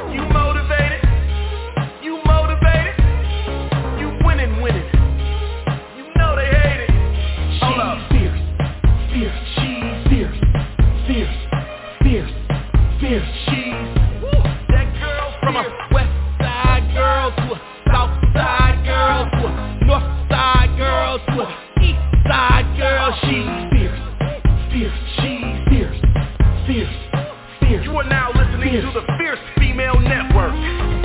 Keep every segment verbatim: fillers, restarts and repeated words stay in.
You motivated? You motivated? You winning, winning. You know they hate it. Hold up. Fierce, fierce, she's fierce, fierce, fierce, fierce, she's woo. That girl from a west side girl to a south side girl to a north side girl to a east side girl. She's fierce, fierce, she's fierce, fierce, fierce. You are now listening fierce. To the Fierce Female Network.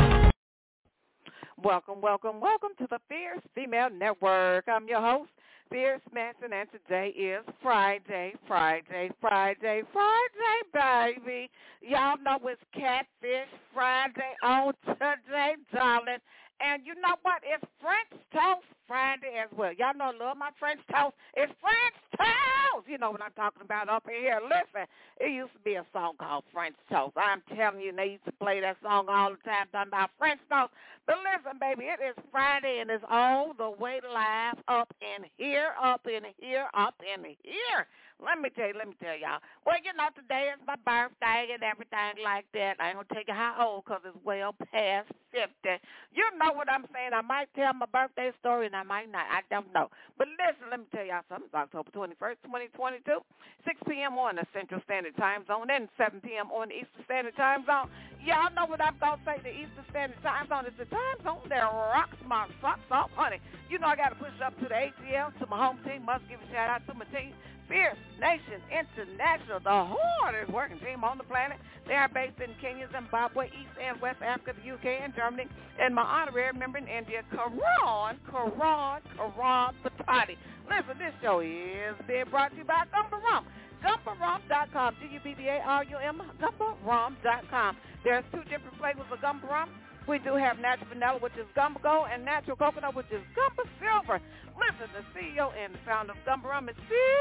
Welcome, welcome, welcome to the Fierce Female Network. I'm your host, Fierce Manson, and today is Friday, Friday, Friday, Friday, baby. Y'all know it's Catfish Friday on today, darling. And you know what? It's French Toast Friday as well. Y'all know I love my French toast. It's French toast. You know what I'm talking about up in here. Listen, it used to be a song called French Toast. I'm telling you, they used to play that song all the time, talking about French toast. But listen, baby, it is Friday, and it's all the way live up in here, up in here, up in here. Let me tell you, let me tell y'all. Well, you know, today is my birthday and everything like that. I ain't going to tell you how old because it's well past fifty. You know what I'm saying. I might tell my birthday story and I might not. I don't know. But listen, let me tell y'all something. It's October twenty-first, twenty twenty-two, six p.m. on the Central Standard Time Zone and seven p.m. on the Eastern Standard Time Zone. Y'all know what I'm going to say. The Eastern Standard Time Zone is the time zone that rocks my socks off, honey. You know I got to push up to the A T L, to my home team. Must give a shout-out to my team. Fierce Nation International, the hardest working team on the planet. They are based in Kenya, Zimbabwe, East and West Africa, the U K, and Germany. And my honorary member in India, Karan, Karan, Karan Patati. Listen, this show is being brought to you by Gumba Rum. Gumba Rum dot com, G U B B A R U M, Gumba Rum dot com. There's two different flavors of Gumba Rum. We do have natural vanilla, which is Gumba Gold, and natural coconut, which is Gumba Silver. Listen, the C E O and the founder of Gumba Rum is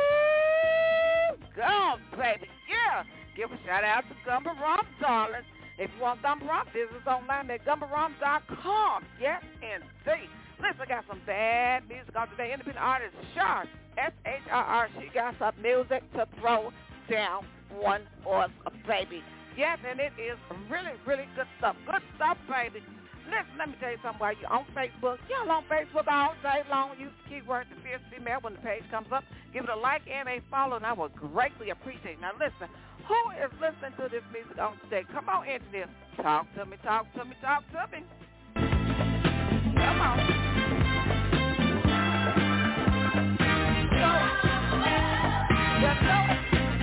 Steve Gumb, baby. Yeah. Give a shout out to Gumba Rum, darling. If you want Gumba Rum, visit us online at Gumba Rum dot com. Yes, indeed. Listen, I got some bad music on today. Independent artist Shar, S H R R. She got some music to throw down one us, baby. Yes, and it is really, really good stuff. Good stuff, baby. Listen, let me tell you something while you're on Facebook. Y'all on Facebook all day long. Use the keyword The Fierce Female when the page comes up. Give it a like and a follow, and I will greatly appreciate it. Now, listen, who is listening to this music on today? Come on, engineer. Talk to me, talk to me, talk to me. Come on. Go. Let's go.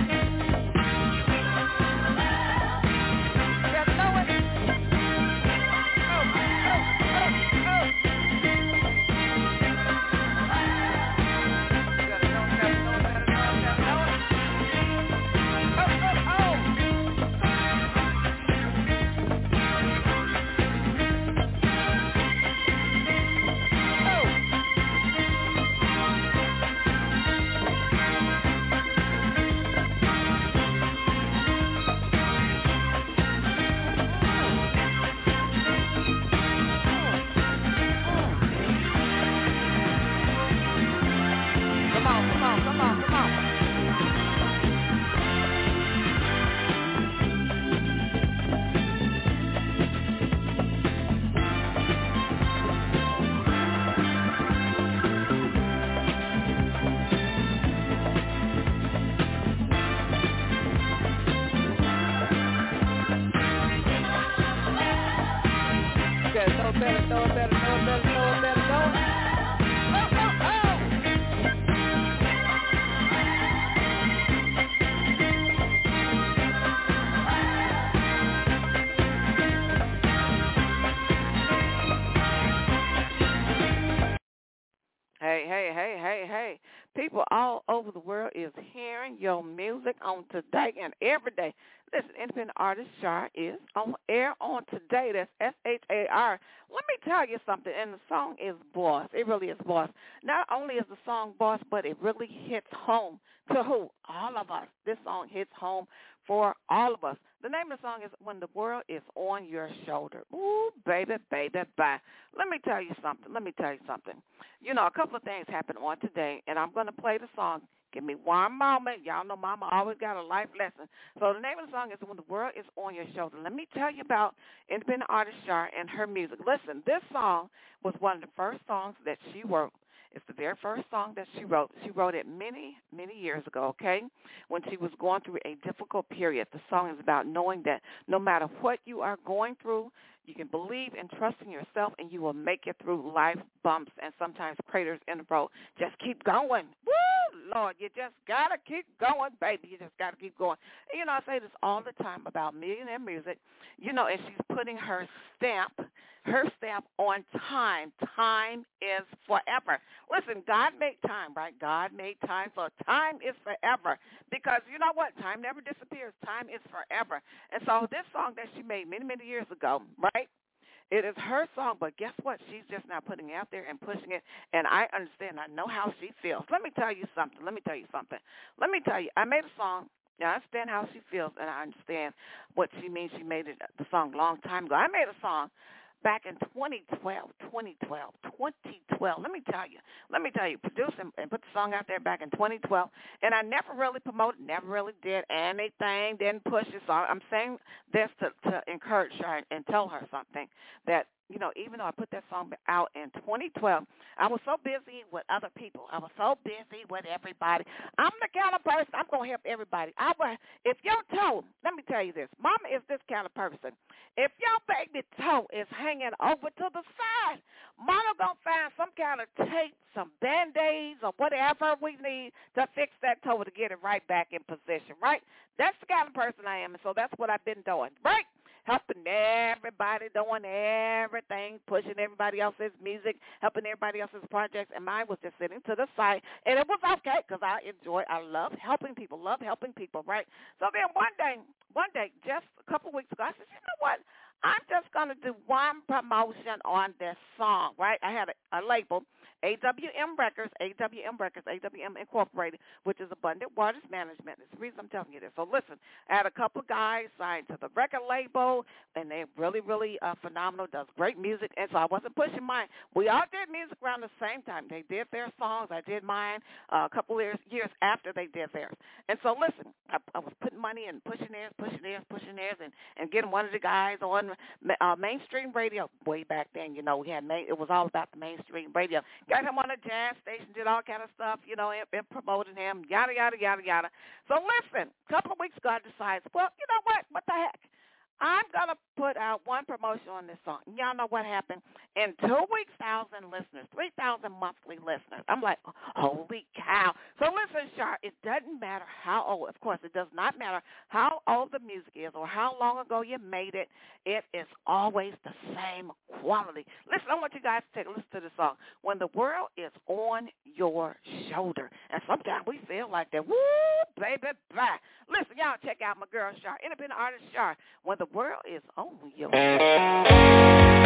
Hey, hey, hey, hey, hey. People all over the world is hearing your music on today and every day. Listen, independent artist Shar is on air on today. That's S H A R. Let me tell you something, and the song is Boss. It really is Boss. Not only is the song Boss, but it really hits home to who? All of us. This song hits home for all of us. The name of the song is When the World is on Your Shoulder. Ooh, baby, baby, bye. Let me tell you something. Let me tell you something. You know, a couple of things happened on today, and I'm going to play the song Give me one moment. Y'all know Mama always got a life lesson. So the name of the song is When the World is on Your Shoulder. Let me tell you about independent artist Shar and her music. Listen, this song was one of the first songs that she wrote. It's the very first song that she wrote. She wrote it many, many years ago, okay, when she was going through a difficult period. The song is about knowing that no matter what you are going through, you can believe and trust in yourself, and you will make it through life bumps and sometimes craters in the road. Just keep going. Woo, Lord, you just got to keep going, baby. You just got to keep going. And, you know, I say this all the time about Millionaire Music, you know, and she's putting her stamp, her stamp on time. Time is forever. Listen, God made time, right? God made time, so time is forever. Because you know what? Time never disappears. Time is forever. And so this song that she made many, many years ago, right? It is her song, but guess what? She's just now putting it out there and pushing it, and I understand. I know how she feels. Let me tell you something. Let me tell you something. Let me tell you, I made a song. Now, I understand how she feels, and I understand what she means. She made it, the song a long time ago. I made a song back in twenty twelve, twenty twelve, twenty twelve. Let me tell you, let me tell you, produced and, and put the song out there back in twenty twelve, and I never really promoted, never really did anything, didn't push it. So I'm saying this to, to encourage her and tell her something that, you know, even though I put that song out in twenty twelve, I was so busy with other people. I was so busy with everybody. I'm the kind of person, I'm going to help everybody. I will, if your toe, let me tell you this, Mama is this kind of person. If your baby toe is hanging over to the side, Mama going to find some kind of tape, some Band-Aids or whatever we need to fix that toe to get it right back in position, right? That's the kind of person I am, and so that's what I've been doing, right? Helping everybody, doing everything, pushing everybody else's music, helping everybody else's projects, and mine was just sitting to the side, and it was okay because I enjoy, I love helping people, love helping people, right? So then one day, one day, just a couple weeks ago, I said, you know what? I'm just going to do one promotion on this song, right? I had a, a label, A W M Records, A W M Records, A W M Incorporated, which is Abundant Waters Management. That's the reason I'm telling you this. So listen, I had a couple of guys signed to the record label, and they're really, really uh, phenomenal, does great music, and so I wasn't pushing mine. We all did music around the same time. They did their songs. I did mine uh, a couple of years, years after they did theirs. And so listen, I, I was putting money and pushing theirs, pushing theirs, pushing theirs, and, and getting one of the guys on uh, mainstream radio. Way back then, you know, we had main, it was all about the mainstream radio. Got him on a jazz station, did all kind of stuff, you know, and, and promoted him, yada, yada, yada, yada. So listen, a couple of weeks ago, I decided, well, you know what? What the heck? I'm going to put out one promotion on this song. Y'all know what happened? In two weeks, one thousand listeners, three thousand monthly listeners. I'm like, holy cow. So listen, Shar, it doesn't matter how old, of course, it does not matter how old the music is or how long ago you made it. It is always the same quality. Listen, I want you guys to take a listen to the song, When the World is on Your Shoulder. And sometimes we feel like that, woo, baby, bye. Listen, y'all check out my girl, Shar, independent artist Shar, When the World is on Your Shoulder.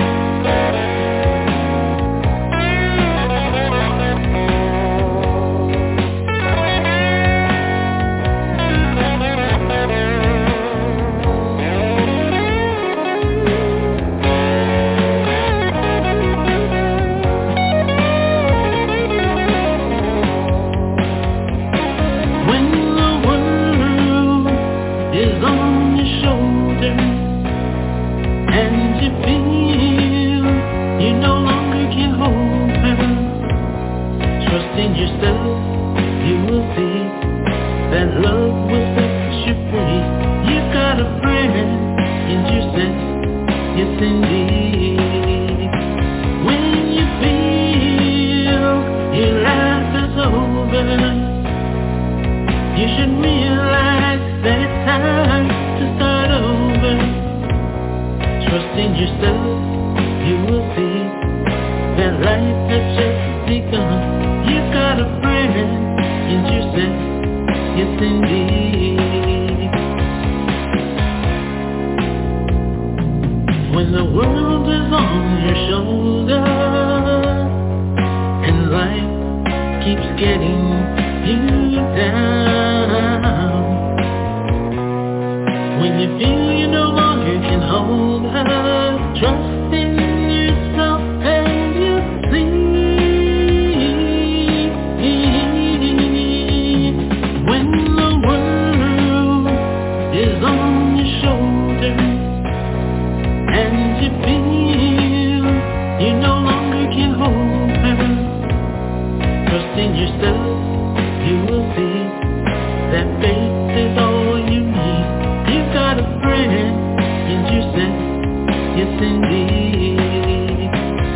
indeed.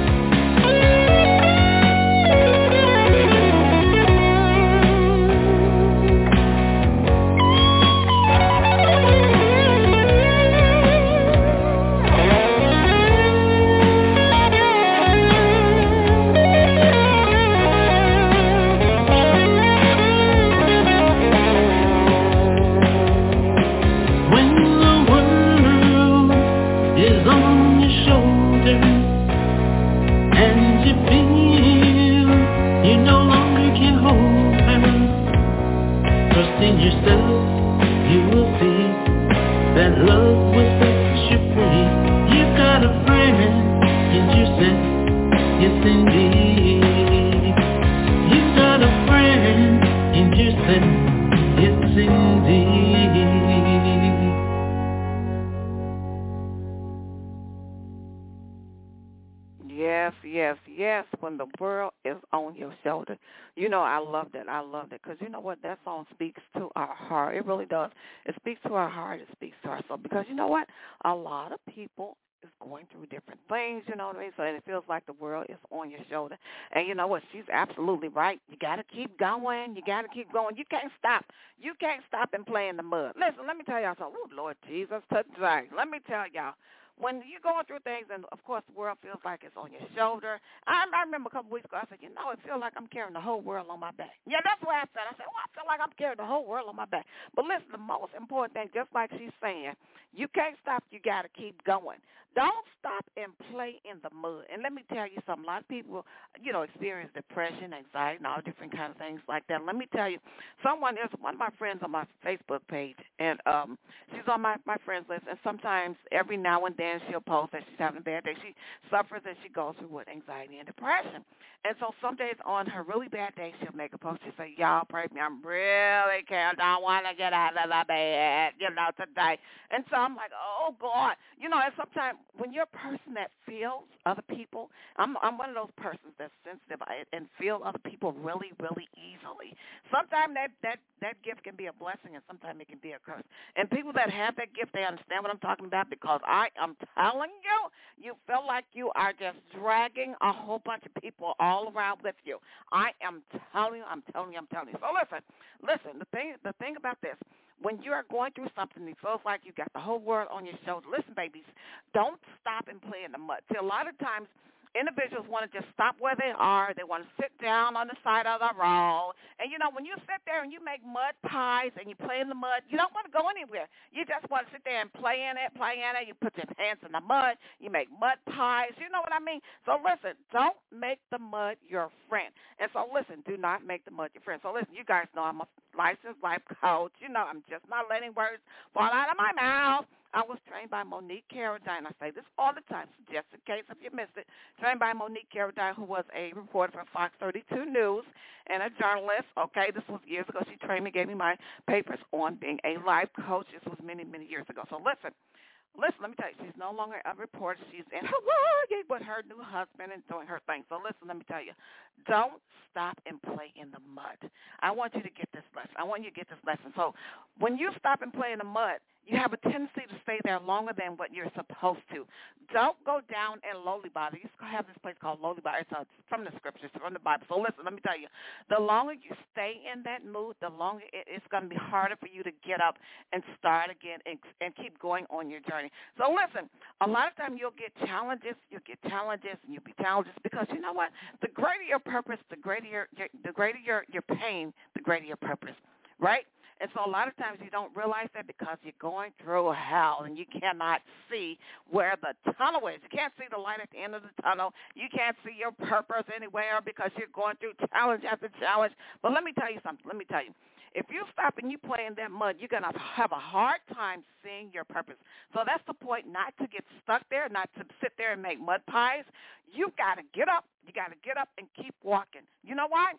Yes, yes, yes. When the world is on your shoulder. You know, I love that. I love that because you know what? That song speaks to our heart. It really does. It speaks to our heart. It speaks to our soul because you know what? A lot of people is going through different things, you know what I mean? So it feels like the world is on your shoulder. And you know what? She's absolutely right. You got to keep going. You got to keep going. You can't stop. You can't stop and play in the mud. Listen, let me tell y'all something. Oh, Lord Jesus, today. Let me tell y'all. When you're going through things, and, of course, the world feels like it's on your shoulder. I, I remember a couple weeks ago, I said, you know, it feels like I'm carrying the whole world on my back. Yeah, that's what I said. I said, well, I feel like I'm carrying the whole world on my back. But listen, the most important thing, just like she's saying, you can't stop. You got to keep going. Don't stop and play in the mud. And let me tell you something. A lot of people, you know, experience depression, anxiety, and all different kinds of things like that. Let me tell you, someone is one of my friends on my Facebook page, and um, she's on my, my friends list, and sometimes every now and then she'll post that she's having a bad day. She suffers and she goes through with anxiety and depression. And so some days on her really bad day, she'll make a post. She'll say, y'all pray for me. I'm really can't. I want to get out of the bed, you know, today. And so I'm like, oh, God. You know, and sometimes when you're a person that feels other people, I'm I'm one of those persons that's sensitive and feel other people really, really easily. Sometimes that, that, that gift can be a blessing and sometimes it can be a curse. And people that have that gift, they understand what I'm talking about because I am telling you, you feel like you are just dragging a whole bunch of people all around with you. I am telling you, I'm telling you, I'm telling you. So listen, listen, the thing, the thing about this, when you are going through something that feels like you got the whole world on your shoulder, listen, babies, don't stop and play in the mud. See, a lot of times individuals want to just stop where they are. They want to sit down on the side of the road. And, you know, when you sit there and you make mud pies and you play in the mud, you don't want to go anywhere. You just want to sit there and play in it, play in it. You put your hands in the mud. You make mud pies. You know what I mean? So, listen, don't make the mud your friend. And so, listen, do not make the mud your friend. So, listen, you guys know I'm a licensed life coach. You know, I'm just not letting words fall out of my mouth. I was trained by Monique Carradine. I say this all the time, so just in case if you missed it. Trained by Monique Carradine, who was a reporter for Fox thirty-two News and a journalist. Okay, this was years ago. She trained me, gave me my papers on being a life coach. This was many, many years ago. So listen. Listen, let me tell you, she's no longer a reporter. She's in Hawaii with her new husband and doing her thing. So listen, let me tell you, don't stop and play in the mud. I want you to get this lesson. I want you to get this lesson. So when you stop and play in the mud, you have a tendency to stay there longer than what you're supposed to. Don't go down in Lollibody. You have this place called Lollibody. It's from the scriptures, from the Bible. So listen, let me tell you, the longer you stay in that mood, the longer it, it's going to be harder for you to get up and start again and, and keep going on your journey. So listen, a lot of times you'll get challenges, you'll get challenges, and you'll be challenges because you know what? The greater your purpose, the greater your, your the greater your, your pain, the greater your purpose, right? And so a lot of times you don't realize that because you're going through hell and you cannot see where the tunnel is. You can't see the light at the end of the tunnel. You can't see your purpose anywhere because you're going through challenge after challenge. But let me tell you something. Let me tell you. If you stop and you play in that mud, you're going to have a hard time seeing your purpose. So that's the point, not to get stuck there, not to sit there and make mud pies. You got to get up. You got to get up and keep walking. You know why? Because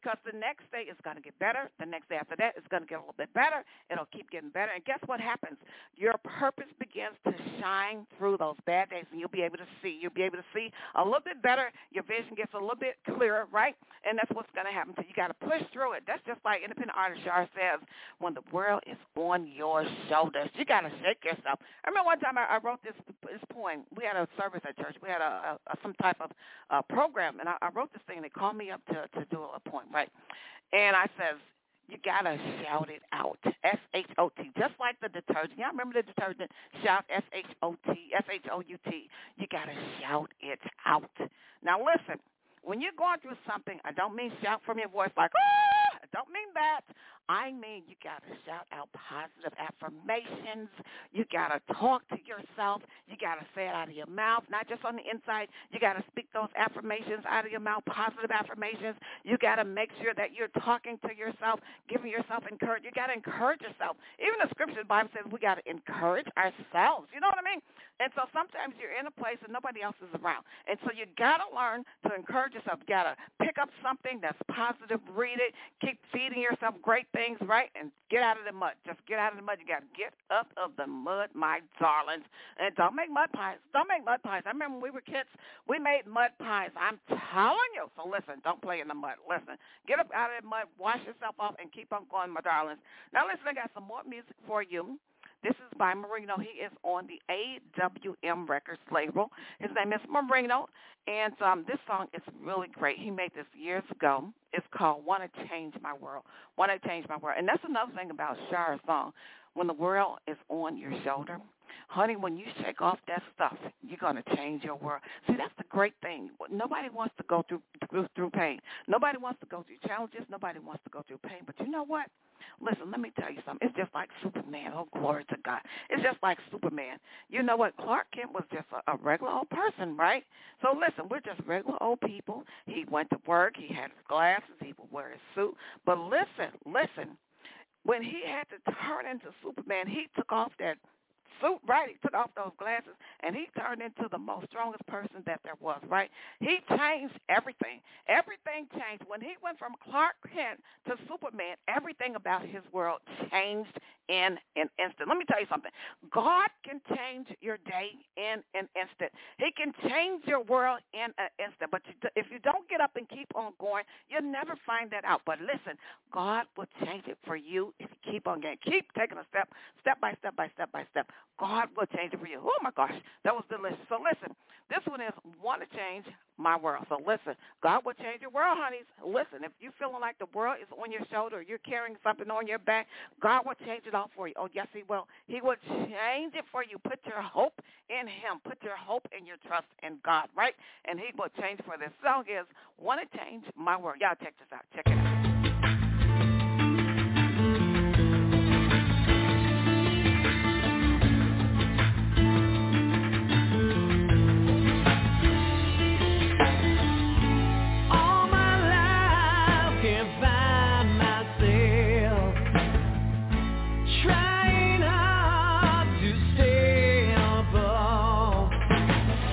because the next day is going to get better. The next day after that is going to get a little bit better. It'll keep getting better. And guess what happens? Your purpose begins to shine through those bad days, and you'll be able to see. You'll be able to see a little bit better. Your vision gets a little bit clearer, right? And that's what's going to happen. So you got to push through it. That's just like independent artist Shar says, when the world is on your shoulders, you got to shake yourself. I remember one time I, I wrote this this poem. We had a service at church. We had a, a, a some type of uh, program, and I, I wrote this thing. They called me up to, to do a poem, right? And I says, you got to shout it out, S H O T, just like the detergent. Y'all remember the detergent? Shout, S H O T, S H O U T. You got to shout it out. Now, listen, when you're going through something, I don't mean shout from your voice like, ah, I don't mean that. I mean you got to shout out positive affirmations. You got to talk to yourself. You got to say it out of your mouth, not just on the inside. You got to speak those affirmations out of your mouth, positive affirmations. You got to make sure that you're talking to yourself, giving yourself encouragement. You got to encourage yourself. Even the scripture, the Bible says we got to encourage ourselves. You know what I mean? And so sometimes you're in a place and nobody else is around. And so you got to learn to encourage yourself. You got to pick up something that's positive, read it, keep feeding yourself great things, right? And get out of the mud. Just get out of the mud. You got to get up of the mud, my darlings. And don't make mud pies. Don't make mud pies. I remember when we were kids, we made mud pies. I'm telling you. So listen, don't play in the mud. Listen, get up out of the mud, wash yourself off, and keep on going, my darlings. Now listen, I got some more music for you. This is by Marino. He is on the A W M Records label. His name is Marino, and um, this song is really great. He made this years ago. It's called Want to Change My World. Want to Change My World. And that's another thing about Shar's song. When the world is on your shoulder, honey, when you shake off that stuff, you're going to change your world. See, that's the great thing. Nobody wants to go through, through through pain. Nobody wants to go through challenges. Nobody wants to go through pain. But you know what? Listen, let me tell you something. It's just like Superman. Oh, glory to God. It's just like Superman. You know what? Clark Kent was just a, a regular old person, right? So listen, we're just regular old people. He went to work. He had his glasses. He would wear his suit. But listen, listen. When he had to turn into Superman, he took off that suit, right? He took off those glasses, and he turned into the most strongest person that there was, right? He changed everything. Everything changed. When he went from Clark Kent to Superman, everything about his world changed in an instant. Let me tell you something. God can change your day in an instant. He can change your world in an instant. But you, if you don't get up and keep on going, you'll never find that out. But listen, God will change it for you if you keep on getting. Keep taking a step, step by step by step by step. God will change it for you. Oh, my gosh, that was delicious. So listen, this one is Want to Change My World. So listen, God will change your world, honeys. Listen, if you're feeling like the world is on your shoulder, or you're carrying something on your back, God will change it all for you. Oh, yes, he will. He will change it for you. Put your hope in him. Put your hope and your trust in God, right? And he will change for this. Song is Want to Change My World. Y'all check this out. Check it out.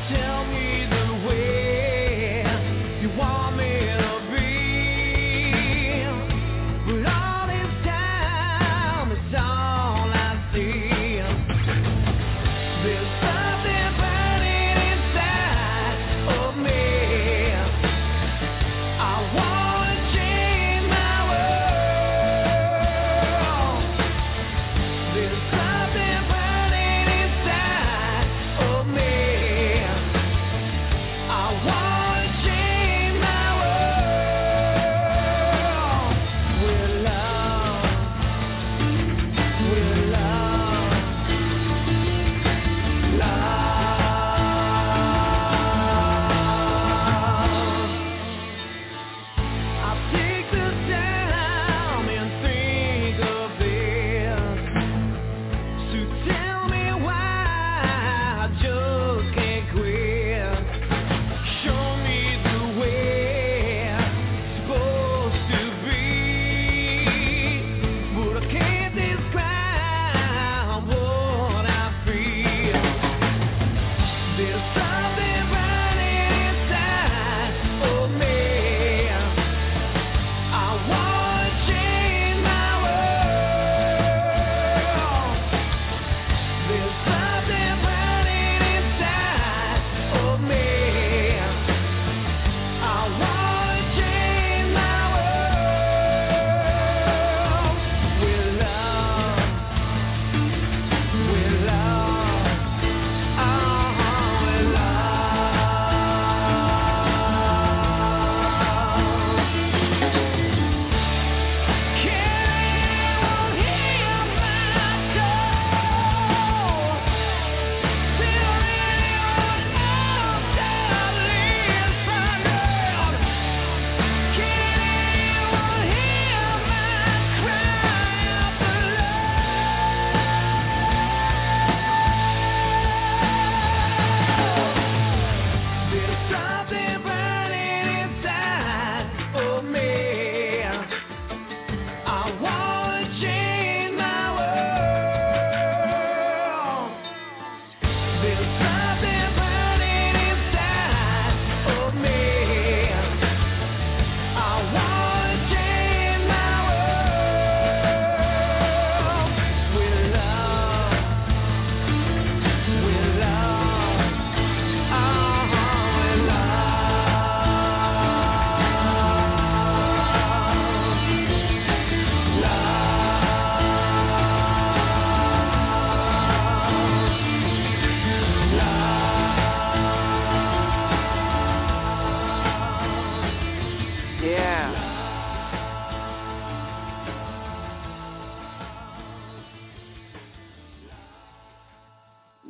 Want me to be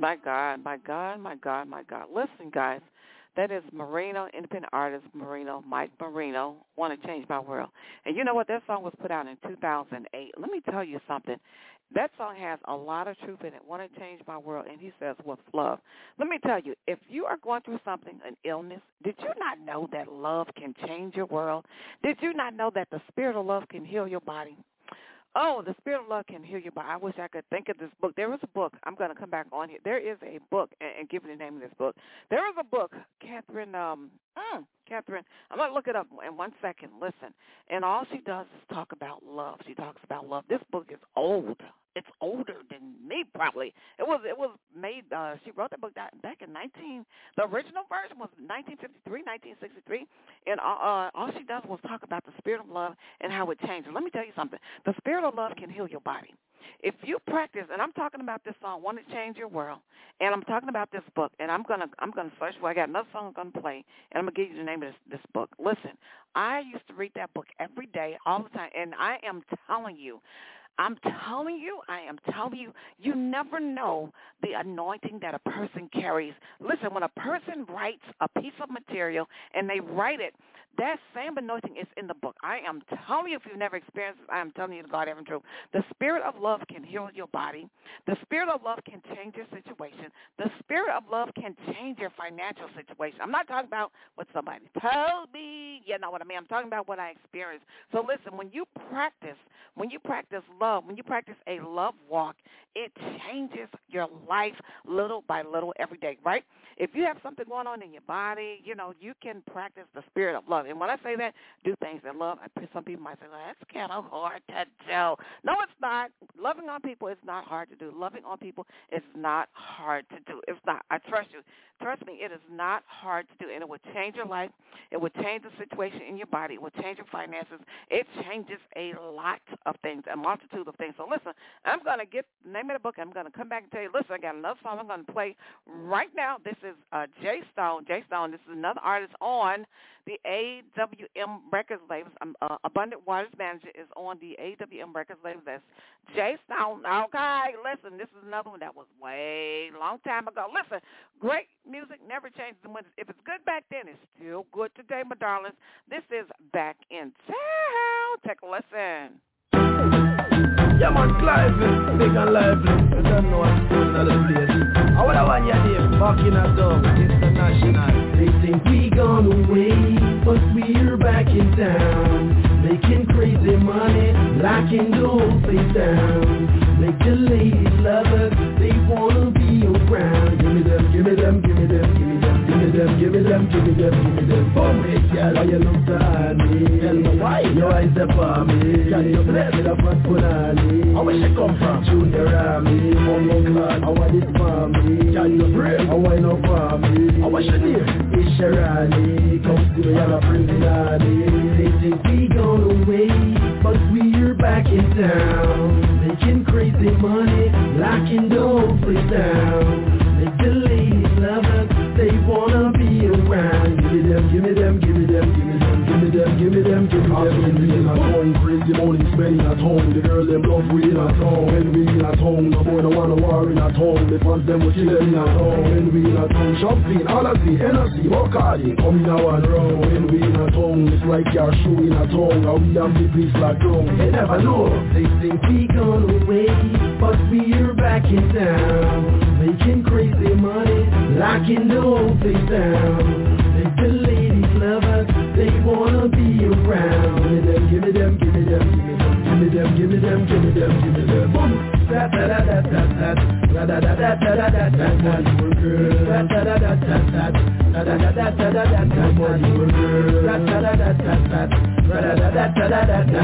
My God, my God, my God, my God. Listen, guys, that is Marino, independent artist Marino, Mike Marino, Want to Change My World. And you know what? That song was put out in two thousand eight. Let me tell you something. That song has a lot of truth in it. Want to change my world, and he says with love. Let me tell you, if you are going through something, an illness, did you not know that love can change your world? Did you not know that the spirit of love can heal your body? Oh, the spirit of love can heal you, but I wish I could think of this book. There is a book. I'm going to come back on here. There is a book, and, and give you the name of this book. There is a book, Catherine, um, mm, Catherine, I'm going to look it up in one second. Listen, and all she does is talk about love. She talks about love. This book is old. It's older than me, probably. It was it was made, uh, she wrote that book back in nineteen, the original version was nineteen fifty-three, nineteen sixty-three, and uh, all she does was talk about the spirit of love and how it changes. Let me tell you something. The spirit of love can heal your body. If you practice, and I'm talking about this song, Want to Change Your World, and I'm talking about this book, and I'm gonna I'm gonna search for. I got another song I'm gonna play, and I'm gonna give you the name of this, this book. Listen, I used to read that book every day, all the time, and I am telling you. I'm telling you, I am telling you, you never know the anointing that a person carries. Listen, when a person writes a piece of material and they write it, that same anointing is in the book. I am telling you, if you've never experienced this, I am telling you the God heaven truth. The spirit of love can heal your body. The spirit of love can change your situation. The spirit of love can change your financial situation. I'm not talking about what somebody told me. You know what I mean? I'm talking about what I experienced. So listen, when you practice, when you practice love, when you practice a love walk, it changes your life little by little every day, right? If you have something going on in your body, you know, you can practice the spirit of love. And when I say that, do things in love. I, some people might say, well, that's kind of hard to do. No, it's not. Loving on people is not hard to do. Loving on people is not hard to do. It's not. I trust you. Trust me, it is not hard to do, and it will change your life. It will change the situation in your body. It will change your finances. It changes a lot of things, a multitude of things. So listen, I'm going to get the name of the book. I'm going to come back and tell you, listen, I got another song I'm going to play right now. This is uh, Jay Stone. Jay Stone, this is another artist on the A W M Records label. Um, uh, Abundant Waters Manager is on the A W M Records label. That's Jay Stone. Okay, listen, this is another one that was way long time ago. Listen, great music never changes. If it's good back then, it's still good today, my darlings. This is Back in Town. Take a listen. Yeah, man, lively, big and lively. I don't know what's going on in the place. I would have one your name, back in a dog, international. They think we gone away, but we're back in town. Making crazy money, locking the whole place down. Make the ladies love us, they wanna be around. Give me them, give me them, give me them, give me them. Give me them, give me them, give me them, give me them. Boom, hey, girl, why you look at me? Tell me why your eyes up on me. Can you bless me the front punani? How where she come from? Junior Army, Mumbo Clad, how are this for me? Can you pray? How I know for me? How what's your name? It's Sharani, come see me, I'm a Prince-Nani. They think we gone away, but we're back in town. Making crazy money, locking the whole place down. Make the ladies love us, they wanna be around. Give me them, give me them, give me them, give me them, give me them, give me them, give me them. When we in a town, crazy money spending at home. The girl them love we in a town. When we in a town, the boy don't wanna war in a town. The fans them will kill them in a town. When we in a town, shopping, all I see, energy, Bacardi, coming out and round. When we in a town, it's like your shoe in a town. Now we have the place locked down. They never know, they think we gone away, but we're back in town. Making crazy money, locking the whole place down. Make the ladies love us, they wanna be around. Give me them, give me them, give me them, give me them, give me them, give me them, give me them. Boom. Da da da da da da da da da da da da da da. Da da da da da da da da da da da da da da. Da da da da da da da da da da da da da.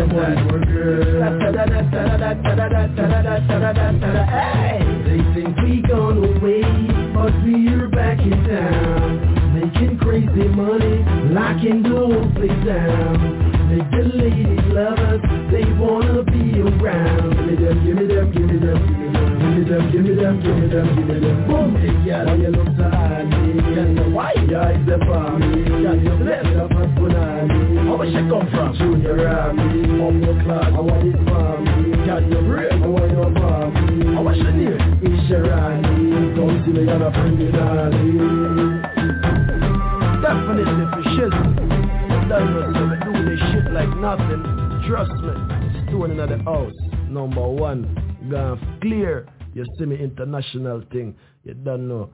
Da da da da da da da da da da da. Hey, they think we gone away, but we're back in town. Making crazy money, locking the whole place down. Make the ladies love us, they wanna be around. Give me them, give me them, give me them, give me them, give me them, give me them, give me them. Boom, hey girl, how you look so honey? Can you why your eyes up on me? Can you bless the first punani? How where she come from? Junior Army, Mumbo Clad, how are this for me? Can you break? How are you for me? How what's your name? It's Sharani, come see me, a criminal. Definitely for shit. Don't know, so we do this shit like nothing. Trust me. Stone in the house. Number one. Gone clear. You see me international thing. You don't know.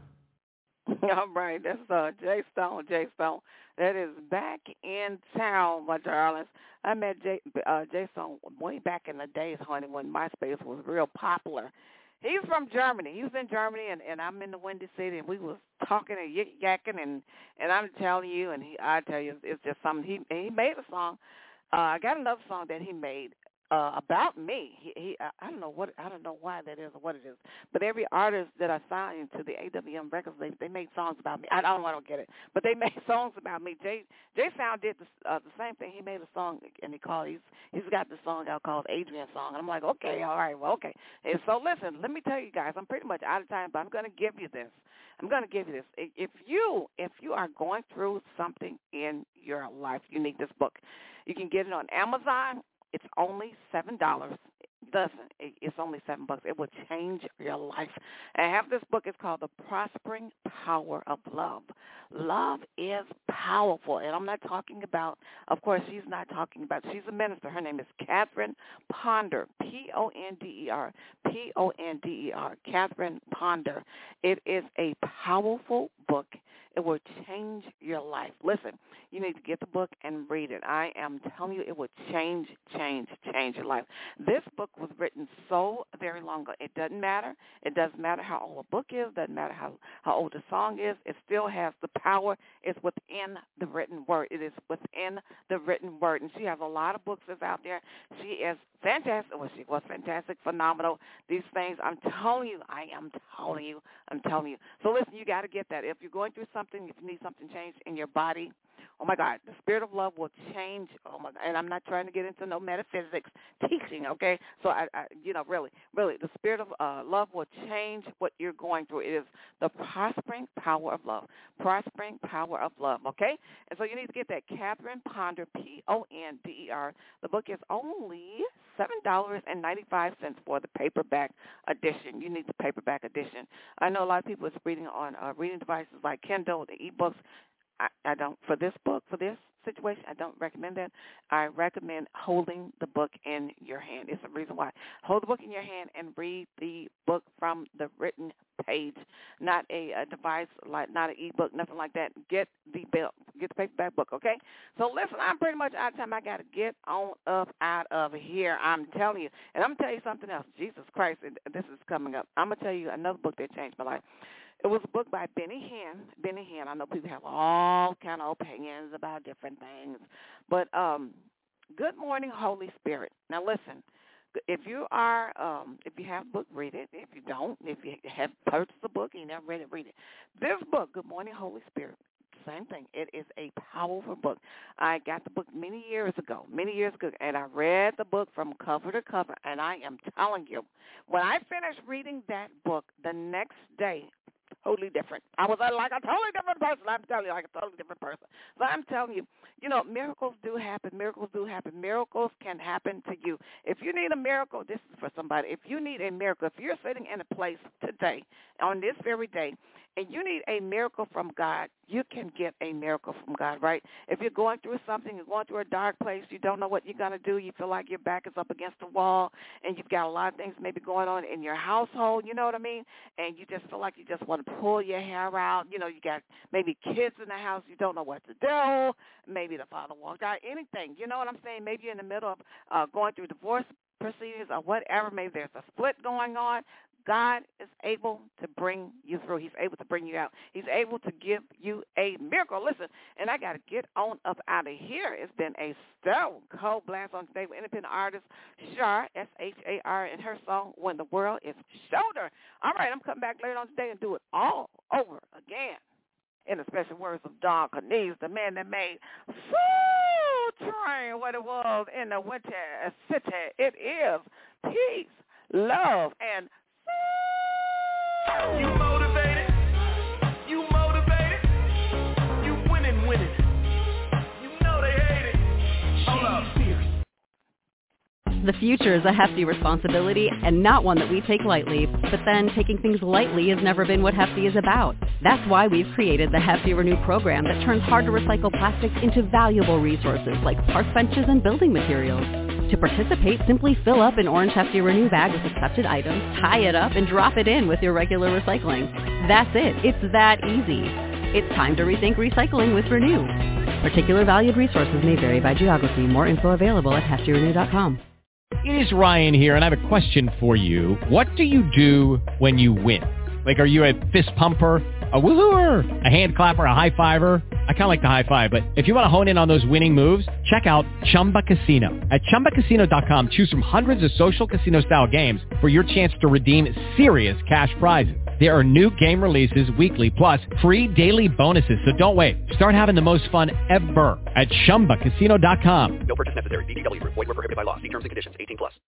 All right, that's uh, Jay Stone, Jay Stone. That is back in town, my darlings. I met Jay, uh, Jay Stone way back in the days, honey, when MySpace was real popular. He's from Germany. He was in Germany, and, and I'm in the Windy City, and we was talking and yik-yakking, and, and I'm telling you, and he, I tell you, it's just something. He he made a song. Uh, I got another song that he made. Uh, about me, he, he I don't know what I don't know why that is or what it is, but every artist that I signed to the A W M records, they they made songs about me. I don't I don't get it, but they made songs about me. Jay Jay Sound did the, uh, the same thing. He made a song and he called he's he's got the song out called Adrian Song, and I'm like, okay, all right, well, okay. And so listen, let me tell you guys, I'm pretty much out of time, but I'm going to give you this. I'm going to give you this. If you if you are going through something in your life, you need this book. You can get it on Amazon. It's only seven dollars. Listen, it's only seven bucks. It will change your life. And I have this book. It's called The Prospering Power of Love. Love is powerful. And I'm not talking about, of course, she's not talking about, she's a minister. Her name is Catherine Ponder, P O N D E R, P O N D E R, Catherine Ponder. It is a powerful book. It will change your life. Listen, you need to get the book and read it. I am telling you, it will change, change, change your life. This book was written so very long ago. It doesn't matter. It doesn't matter how old a book is. It doesn't matter how, how old a song is. It still has the power. It's within the written word. It is within the written word. And she has a lot of books that's out there. She is fantastic. Well, she was fantastic, phenomenal. These things, I'm telling you, I am telling you, I'm telling you. So listen, you got to get that. If you're going through something, if you need something changed in your body, oh, my God, the spirit of love will change. Oh, my God. And I'm not trying to get into no metaphysics teaching, okay? So, I, I you know, really, really, the spirit of uh, love will change what you're going through. It is the prospering power of love, prospering power of love, okay? And so you need to get that Catherine Ponder, P O N D E R. The book is only seven dollars and ninety-five cents for the paperback edition. You need the paperback edition. I know a lot of people is reading on uh, reading devices like Kindle, the e-books. I, I don't, for this book, for this situation, I don't recommend that. I recommend holding the book in your hand. It's the reason why. Hold the book in your hand and read the book from the written page, not a, a device, like not an e-book, nothing like that. Get the bill, get the paperback book, okay? So listen, I'm pretty much out of time. I got to get on up out of here. I'm telling you. And I'm going to tell you something else. Jesus Christ, this is coming up. I'm going to tell you another book that changed my life. It was a book by Benny Hinn. Benny Hinn. I know people have all kind of opinions about different things, but um, Good Morning, Holy Spirit. Now listen, if you are, um, if you have a book, read it. If you don't, if you have purchased a book and you never read it, read it. This book, Good Morning, Holy Spirit, same thing. It is a powerful book. I got the book many years ago, many years ago, and I read the book from cover to cover, and I am telling you, when I finished reading that book, the next day, totally different. I was like a totally different person. I'm telling you, like a totally different person. So I'm telling you, you know, miracles do happen. Miracles do happen. Miracles can happen to you. If you need a miracle, this is for somebody. If you need a miracle, if you're sitting in a place today, on this very day, and you need a miracle from God, you can get a miracle from God, right? If you're going through something, you're going through a dark place, you don't know what you're going to do, you feel like your back is up against the wall, and you've got a lot of things maybe going on in your household, you know what I mean? And you just feel like you just want to pull your hair out. You know, you got maybe kids in the house, you don't know what to do. Maybe the father walked out, anything. You know what I'm saying? Maybe you're in the middle of uh, going through divorce proceedings or whatever. Maybe there's a split going on. God is able to bring you through. He's able to bring you out. He's able to give you a miracle. Listen, and I got to get on up out of here. It's been a stone cold blast on today with independent artist Shar, S H A R, and her song, When the World is Shoulder. All right, I'm coming back later on today and do it all over again. In the special words of Don Cornelius, the man that made Soul Train what it was in the winter city. It is peace, love, and you motivated, you motivated, you winning, winning. You know they hate it. Hold up. The future is a hefty responsibility and not one that we take lightly, but then taking things lightly has never been what Hefty is about. That's why we've created the Hefty Renew program that turns hard-to-recycle plastics into valuable resources like park benches and building materials. To participate, simply fill up an orange Hefty Renew bag with accepted items, tie it up, and drop it in with your regular recycling. That's it. It's that easy. It's time to rethink recycling with Renew. Particular valued resources may vary by geography. More info available at hefty renew dot com. It is Ryan here, and I have a question for you. What do you do when you win? Like, are you a fist pumper, a woohooer, a hand clapper, a high fiver? I kind of like the high five, but if you want to hone in on those winning moves, check out Chumba Casino. At chumba casino dot com, choose from hundreds of social casino-style games for your chance to redeem serious cash prizes. There are new game releases weekly, plus free daily bonuses. So don't wait. Start having the most fun ever at chumba casino dot com. No purchase necessary. V G W. Void where prohibited by law. See terms and conditions. eighteen plus.